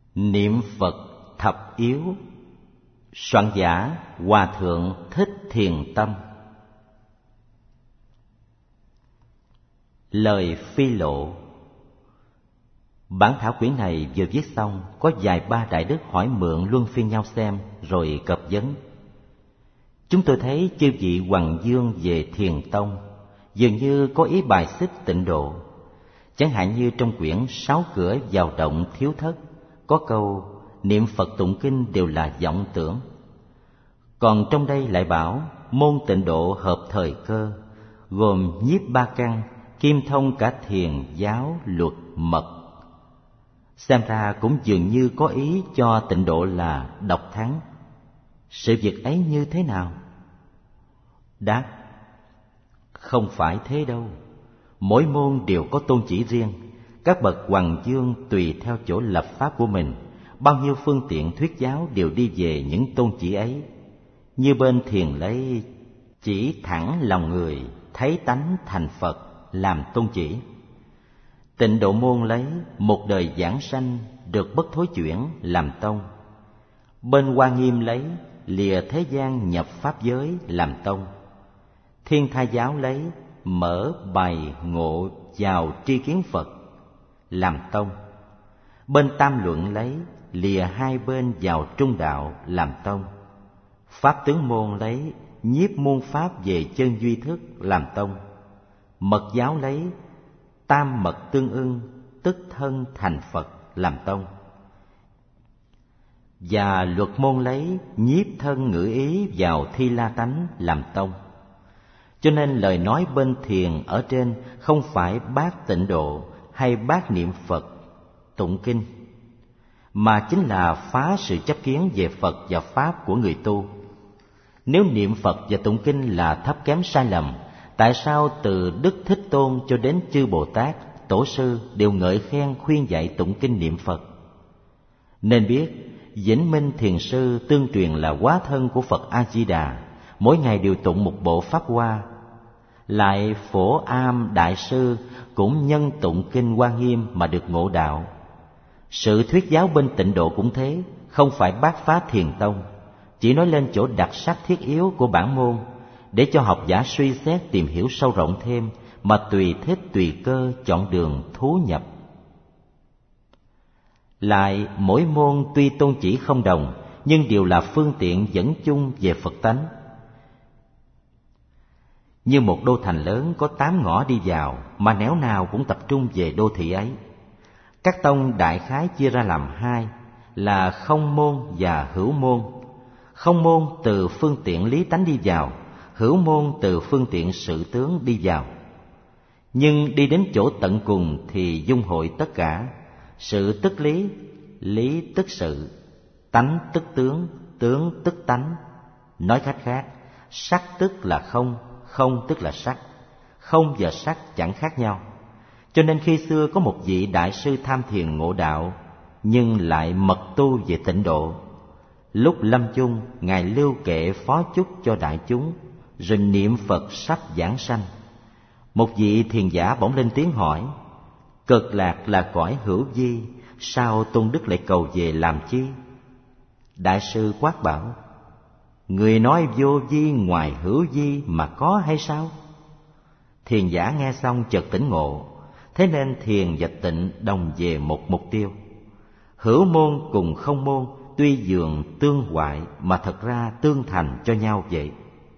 Niệm Phật thập yếu. Soạn giả Hòa Thượng Thích Thiền Tâm. Lời phi lộ. Bản thảo quyển này vừa viết xong, có vài ba đại đức hỏi mượn luân phiên nhau xem, rồi cập vấn. Chúng tôi thấy chư vị Hoằng Dương về Thiền Tông dường như có ý bài xích Tịnh Độ. Chẳng hạn như trong quyển Sáu Cửa Vào Động Thiếu Thất có câu niệm Phật tụng kinh đều là vọng tưởng. Còn trong đây lại bảo môn Tịnh Độ hợp thời cơ, gồm nhiếp ba căn, kim thông cả thiền, giáo, luật, mật. Xem ra cũng dường như có ý cho Tịnh Độ là độc thắng. Sự việc ấy như thế nào? Đáp: không phải thế đâu. Mỗi môn đều có tôn chỉ riêng. Các bậc Hoằng Dương tùy theo chỗ lập pháp của mình, bao nhiêu phương tiện thuyết giáo đều đi về những tôn chỉ ấy. Như bên thiền lấy chỉ thẳng lòng người, thấy tánh thành Phật làm tôn chỉ. Tịnh Độ môn lấy một đời giảng sanh được bất thối chuyển làm tông. Bên Hoa Nghiêm lấy lìa thế gian nhập pháp giới làm tông. Thiên Thai giáo lấy mở bày ngộ vào tri kiến Phật làm tông. Bên Tam Luận lấy lìa hai bên vào trung đạo làm tông. Pháp tướng môn lấy nhiếp muôn pháp về chân duy thức làm tông. Mật giáo lấy tam mật tương ưng tức thân thành Phật làm tông. Và luật môn lấy nhiếp thân ngữ ý vào thi la tánh làm tông. Cho nên lời nói bên thiền ở trên không phải bác Tịnh Độ hay bác niệm Phật tụng kinh, mà chính là phá sự chấp kiến về Phật và Pháp của người tu. Nếu niệm Phật và tụng kinh là thấp kém sai lầm, tại sao từ Đức Thích Tôn cho đến chư Bồ Tát, Tổ sư đều ngợi khen khuyên dạy tụng kinh niệm Phật? Nên biết Vĩnh Minh Thiền Sư tương truyền là hóa thân của Phật A-di-đà, mỗi ngày đều tụng một bộ Pháp Hoa. Lại Phổ Am Đại Sư cũng nhân tụng kinh Hoa Nghiêm mà được ngộ đạo. Sự thuyết giáo bên Tịnh Độ cũng thế, không phải bác phá Thiền Tông, chỉ nói lên chỗ đặc sắc thiết yếu của bản môn, để cho học giả suy xét tìm hiểu sâu rộng thêm, mà tùy thích tùy cơ chọn đường thú nhập. Lại mỗi môn tuy tôn chỉ không đồng, nhưng đều là phương tiện dẫn chung về Phật tánh. Như một đô thành lớn có 8 ngõ đi vào, mà nẻo nào cũng tập trung về đô thị ấy. Các tông đại khái chia ra làm hai, là không môn và hữu môn. Không môn từ phương tiện lý tánh đi vào, hữu môn từ phương tiện sự tướng đi vào. Nhưng đi đến chỗ tận cùng thì dung hội tất cả. Sự tức lý, lý tức sự, tánh tức tướng, tướng tức tánh. Nói cách khác, sắc tức là không, không tức là sắc. Không và sắc chẳng khác nhau. Cho nên khi xưa có một vị đại sư tham thiền ngộ đạo, nhưng lại mật tu về Tịnh Độ. Lúc lâm chung, Ngài lưu kệ phó chúc cho đại chúng, rồi niệm Phật sắp giảng sanh. Một vị thiền giả bỗng lên tiếng hỏi: Cực lạc là cõi hữu vi, sao tôn đức lại cầu về làm chi? Đại sư quát bảo: Người nói vô vi ngoài hữu vi mà có hay sao? Thiền giả nghe xong chợt tỉnh ngộ, thế nên thiền và tịnh đồng về một mục tiêu. Hữu môn cùng không môn tuy dường tương hoại mà thật ra tương thành cho nhau vậy.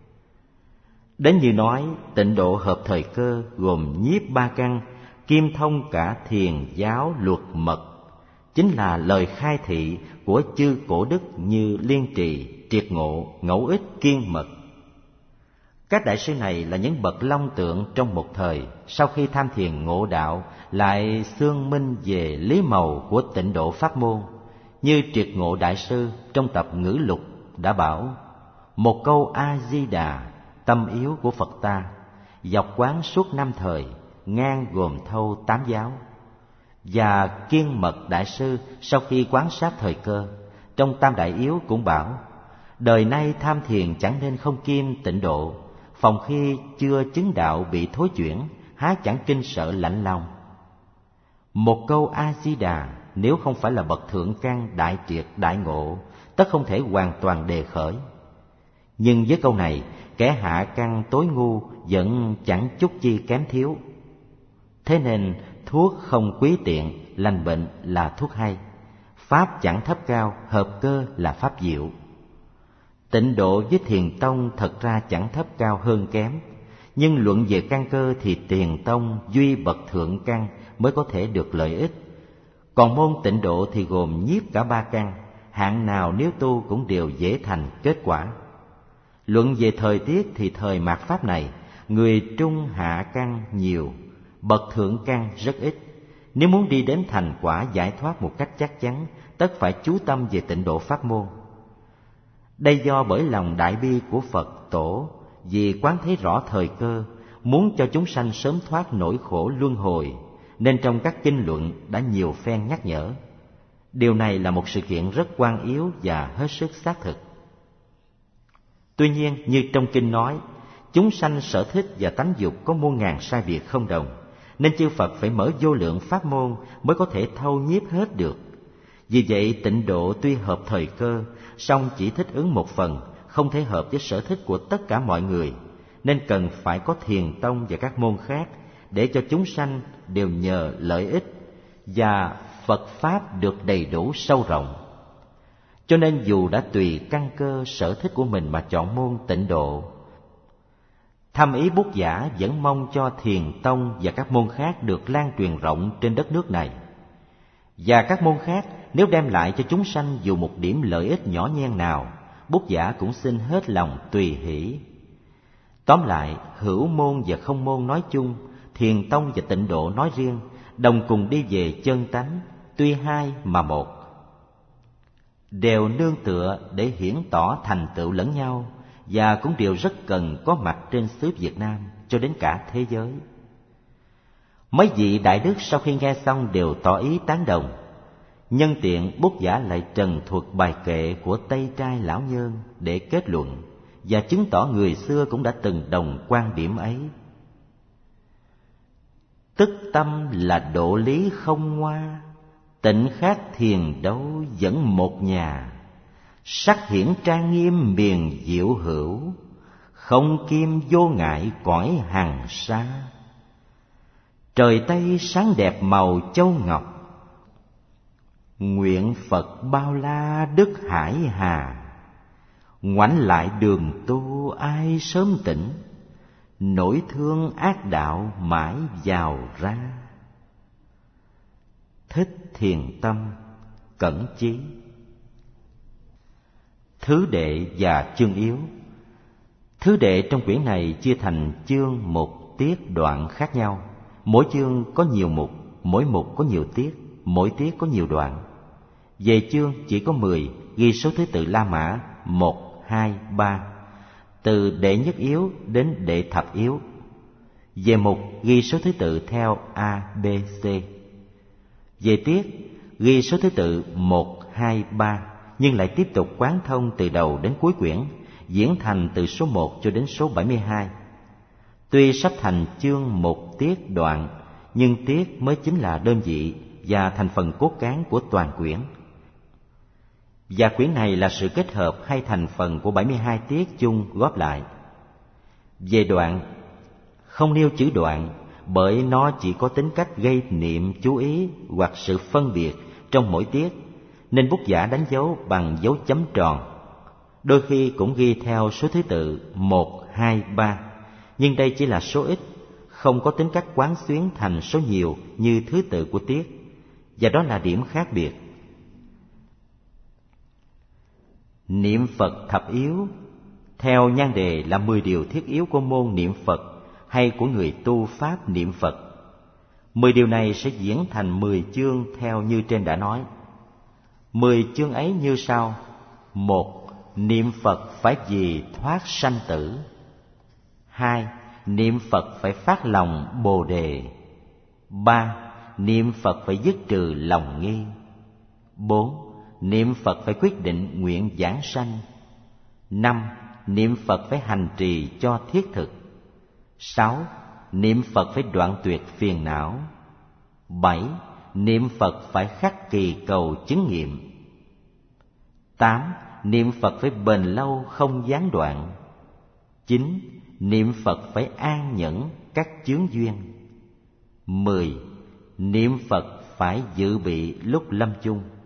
Đến như nói Tịnh Độ hợp thời cơ, gồm nhiếp ba căn, kim thông cả thiền, giáo, luật, mật, chính là lời khai thị của chư cổ đức như Liên Trì, Triệt Ngộ, Ngẫu Ích, Kiên Mật. Các đại sư này là những bậc long tượng trong một thời, sau khi tham thiền ngộ đạo lại xương minh về lý màu của Tịnh Độ pháp môn. Như Triệt Ngộ đại sư trong tập Ngữ Lục đã bảo: Một câu A-di-đà, tâm yếu của Phật ta, dọc quán suốt 5 thời, ngang gồm thâu 8 giáo. Và Kiên Mật đại sư sau khi quán sát thời cơ, trong Tam Đại Yếu cũng bảo: Đời nay tham thiền chẳng nên không kim Tịnh Độ, phòng khi chưa chứng đạo bị thối chuyển, há chẳng kinh sợ lạnh lòng. Một câu A-di-đà nếu không phải là bậc thượng căn đại triệt đại ngộ, tất không thể hoàn toàn đề khởi. Nhưng với câu này, kẻ hạ căn tối ngu vẫn chẳng chút chi kém thiếu. Thế nên thuốc không quý tiện, lành bệnh là thuốc hay. Pháp chẳng thấp cao, hợp cơ là pháp diệu. Tịnh độ với Thiền tông thật ra chẳng thấp cao hơn kém, nhưng luận về căn cơ thì Thiền tông duy bậc thượng căn mới có thể được lợi ích. Còn môn tịnh độ thì gồm nhiếp cả ba căn, hạng nào nếu tu cũng đều dễ thành kết quả. Luận về thời tiết thì thời mạt pháp này, người trung hạ căn nhiều, bậc thượng căn rất ít. Nếu muốn đi đến thành quả giải thoát một cách chắc chắn, tất phải chú tâm về tịnh độ pháp môn. Đây do bởi lòng đại bi của Phật Tổ, vì quán thấy rõ thời cơ, muốn cho chúng sanh sớm thoát nỗi khổ luân hồi, nên trong các kinh luận đã nhiều phen nhắc nhở. Điều này là một sự kiện rất quan yếu và hết sức xác thực. Tuy nhiên, như trong kinh nói, chúng sanh sở thích và tánh dục có muôn ngàn sai biệt không đồng, nên chư Phật phải mở vô lượng pháp môn mới có thể thâu nhiếp hết được. Vì vậy tịnh độ tuy hợp thời cơ, song chỉ thích ứng một phần, không thể hợp với sở thích của tất cả mọi người, nên cần phải có Thiền tông và các môn khác để cho chúng sanh đều nhờ lợi ích và Phật Pháp được đầy đủ sâu rộng. Cho nên dù đã tùy căn cơ sở thích của mình mà chọn môn tịnh độ, thâm ý Bút Giả vẫn mong cho Thiền tông và các môn khác được lan truyền rộng trên đất nước này. Và các môn khác nếu đem lại cho chúng sanh dù một điểm lợi ích nhỏ nhen nào, Bút Giả cũng xin hết lòng tùy hỷ. Tóm lại, hữu môn và không môn nói chung, Thiền tông và tịnh độ nói riêng, đồng cùng đi về chân tánh, tuy hai mà một, đều nương tựa để hiển tỏ thành tựu lẫn nhau, và cũng đều rất cần có mặt trên xứ Việt Nam cho đến cả thế giới. Mấy vị đại đức sau khi nghe xong đều tỏ ý tán đồng. Nhân tiện Bút Giả lại trần thuật bài kệ của Tây Trai Lão Nhân để kết luận và chứng tỏ người xưa cũng đã từng đồng quan điểm ấy. Tức tâm là độ lý không ngoa, tịnh khác thiền đấu vẫn một nhà. Sắc hiển trang nghiêm miền diệu hữu, không kim vô ngại cõi hằng sa. Trời Tây sáng đẹp màu châu ngọc, nguyện Phật bao la đức hải hà. Ngoảnh lại đường tu ai sớm tỉnh, nỗi thương ác đạo mãi vào ra. Thích Thiền tâm, Cẩn Chí. Thứ đệ và chương yếu. Thứ đệ trong quyển này chia thành chương, mục, tiết, đoạn khác nhau. Mỗi chương có nhiều mục, mỗi mục có nhiều tiết, mỗi tiết có nhiều đoạn. Về chương chỉ có 10, ghi số thứ tự La Mã 1, 2, 3, từ đệ nhất yếu đến đệ thập yếu. Về mục ghi số thứ tự theo A, B, C. Về tiết ghi số thứ tự 1, 2, 3, nhưng lại tiếp tục quán thông từ đầu đến cuối quyển, diễn thành từ số 1 cho đến số 72. Tuy sắp thành chương, mục, tiết, đoạn, nhưng tiết mới chính là đơn vị và thành phần cốt cán của toàn quyển. Và quyển này là sự kết hợp hay thành phần của 72 tiết chung góp lại. Về đoạn, không nêu chữ đoạn bởi nó chỉ có tính cách gây niệm chú ý hoặc sự phân biệt trong mỗi tiết, nên Bút Giả đánh dấu bằng dấu chấm tròn. Đôi khi cũng ghi theo số thứ tự 1, 2, 3, nhưng đây chỉ là số ít, không có tính cách quán xuyến thành số nhiều như thứ tự của tiết, và đó là điểm khác biệt. Niệm Phật thập yếu theo nhan đề là 10 điều thiết yếu của môn niệm Phật hay của người tu pháp niệm Phật. 10 điều này sẽ diễn thành 10 chương theo như trên đã nói. 10 chương ấy như sau: 1. Niệm Phật phải vì thoát sanh tử. 2. Niệm Phật phải phát lòng Bồ Đề. 3. Niệm Phật phải dứt trừ lòng nghi. 4. Niệm Phật phải quyết định nguyện giảng sanh. 5. Niệm Phật phải hành trì cho thiết thực. 6. Niệm Phật phải đoạn tuyệt phiền não. 7. niệm Phật phải khắc kỳ cầu chứng nghiệm. 8. Niệm Phật phải bền lâu không gián đoạn. 9. Niệm Phật phải an nhẫn các chướng duyên. 10. Niệm Phật phải dự bị lúc lâm chung.